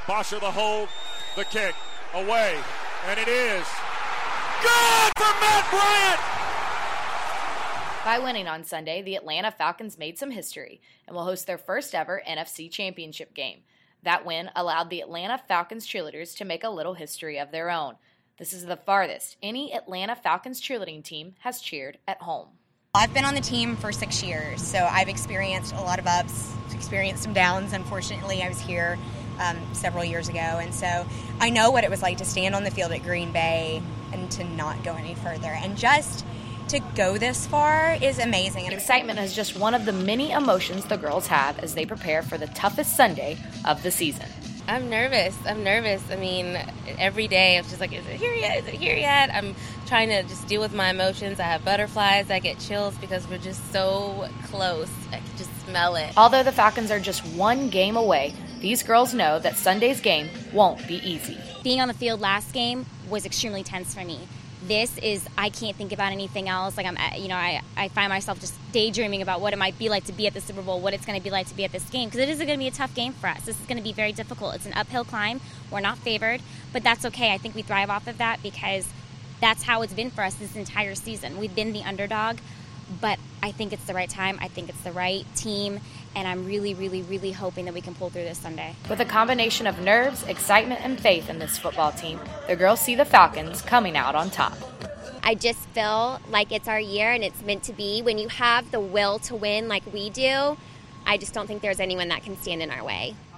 Bosher the hold, the kick, away, and it is good for Matt Bryant! By winning on Sunday, the Atlanta Falcons made some history and will host their first ever NFC Championship game. That win allowed the Atlanta Falcons cheerleaders to make a little history of their own. This is the farthest any Atlanta Falcons cheerleading team has cheered at home. I've been on the team for 6 years, so I've experienced a lot of ups, experienced some downs. Unfortunately, I was here several years ago, and so I know what it was like to stand on the field at Green Bay and to not go any further. And just to go this far is amazing. Excitement is just one of the many emotions the girls have as they prepare for the toughest Sunday of the season. I'm nervous. I mean, every day I'm just like, is it here yet? Is it here yet? I'm trying to just deal with my emotions. I have butterflies. I get chills because we're just so close. I can just smell it. Although the Falcons are just one game away, these girls know that Sunday's game won't be easy. Being on the field last game was extremely tense for me. This is, I can't think about anything else. Like I find myself just daydreaming about what it might be like to be at the Super Bowl, what it's going to be like to be at this game, because it is going to be a tough game for us. This is going to be very difficult. It's an uphill climb. We're not favored, but that's okay. I think we thrive off of that because that's how it's been for us this entire season. We've been the underdog, but I think it's the right time. I think it's the right team, and I'm really, really, really hoping that we can pull through this Sunday. With a combination of nerves, excitement, and faith in this football team, the girls see the Falcons coming out on top. I just feel like it's our year and it's meant to be. When you have the will to win like we do, I just don't think there's anyone that can stand in our way.